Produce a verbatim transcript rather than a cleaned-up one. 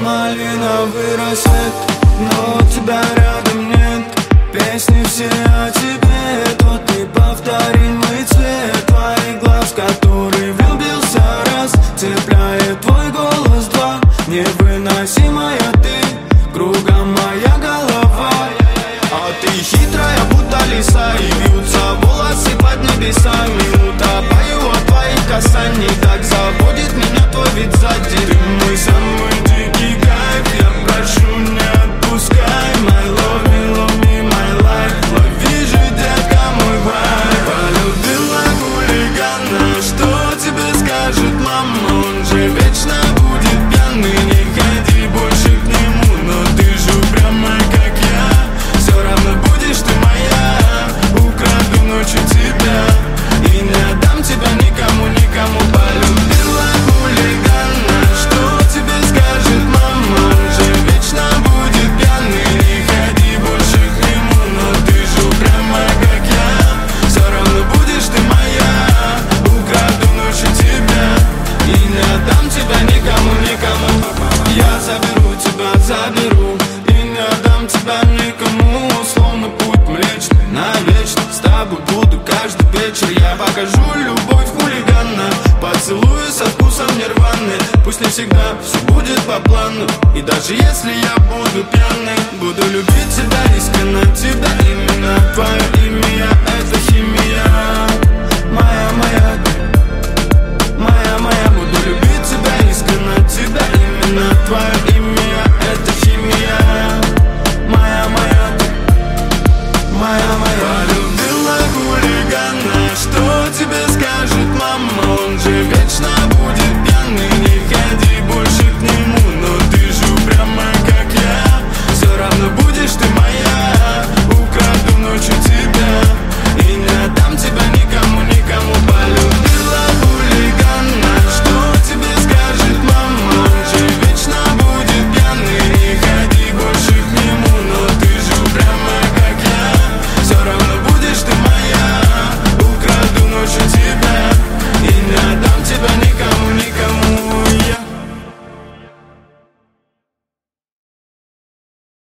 малиновый рассвет, но тебя рядом нет. Песни все о тебе, тот неповторимый цвет твоих глаз, который влюбился раз, цепляет твой голос два. Невыносимая ты, кругом моя голова. А ты хитрая, будто лиса, и вьются волосы под небесами. Утопаю от твоих касаний, так заводит меня твой вид сзади. Ты мой самый дикий кайф, я прошу, не отпускай. My love me, love me, my life. Лови же, детка, мой вайб. Полюбила хулигана, что тебе скажет мама? Он же вечно будет пьяный, не ходи больше к нему. Но ты же упрямая, как я, все равно будешь ты моя. Украду ночью тебя и не отдам тебя никому, никому. Полюбила хулигана, что тебе скажет мама? Он же вечно будет пьяный, не ходи больше к нему. Но ты же упрямая, как я, все равно будешь ты моя. Украду ночью тебя и не отдам тебя никому, никому. Я заберу тебя, заберу и не отдам тебя никому. Словно путь млечный, навечно с тобой буду каждый вечер. Я покажу любовь хулигана, поцелую со вкусом нирваны. Пусть не всегда все будет по плану, и даже если я буду пьяный, буду любить тебя искренне, тебя именно. Твое имя — это химия. Моя, моя ты, моя, моя. Буду любить тебя искренне, тебя именно. Твое имя — это химия. Моя, моя ты, моя, моя. Полюбила хулигана, что тебе скажет мама? Он же вечно